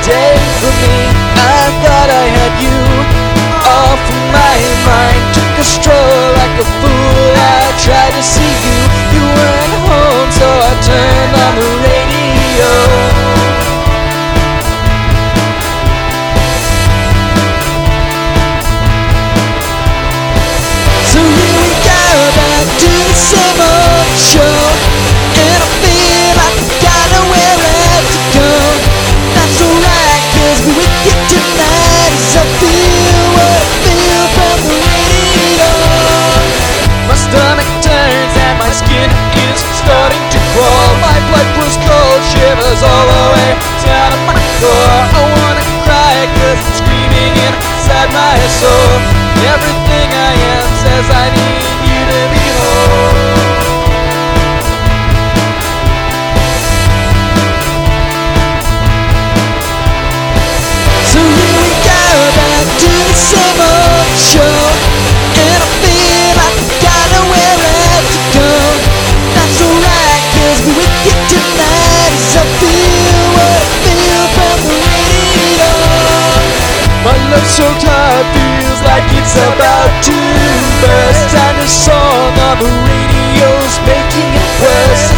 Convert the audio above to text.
day for me. I thought I had you off my mind. Took a stroll like a fool, I tried to see you. You weren't home, so I turned on the radio. So here we go, back to the same old show. And I feel like I got nowhere left to go. That's alright, cause we're with you tonight. As I feel what I feel from the radio. My stomach turns and my skin is starting to crawl. My blood grows cold, shivers all the way down to my core. I wanna cry cause I'm screaming inside my soul. Everything I am says I need you to be whole. So here we go, back to the same old show. And I feel like I got nowhere left to go. That's alright, cause we're with you tonight. As I feel what I feel from the radio. My love so tired, feels like it's about to burst. And the song on the radio's making it worse.